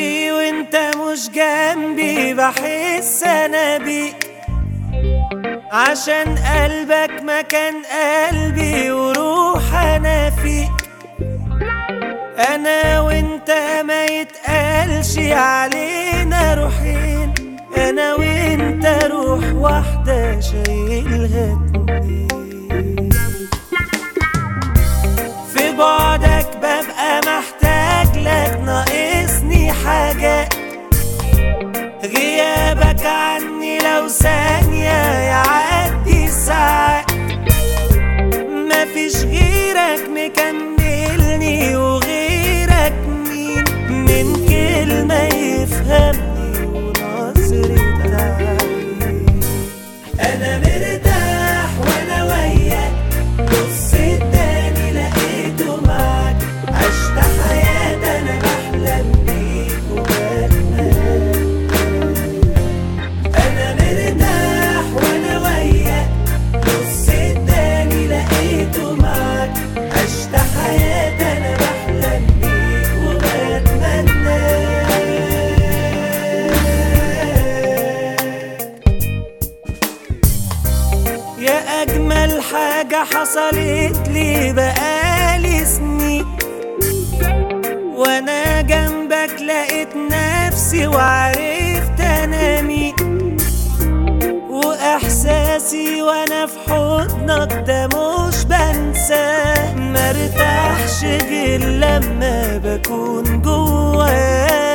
جنبي وانت مش جنبي، بحس انا بيك عشان قلبك مكان قلبي وروح انا فيك. انا وانت ما يتقالش علينا روحين، انا وانت روح واحدة شايلها اتنين. في بعدك ببقى محتاج لك، ناقصني حاجات، غيابك عني لو ثانية يعدي ساعات. مفيش غيرك مكملني وغيرك مين، من كلمة يفهمني ونظرة عين. أنا مرتاح وأنا وياك، نص التاني لقيته معاك، عشت حياتي أنا بحلم بيك وبتمنى. أنا مرتاح وأنا وياك، نص التاني لقيته معاك، عشت حياتي أنا بحلم بيك وبتمنى. يا أجمل حاجة حصلت لي بقالي سنين، وأنا جنبك لقيت نفسي وعرفت أنا مين. وإحساسي وأنا في حضنك ده مش بنساه، مرتاحش غير لما بكون جواك.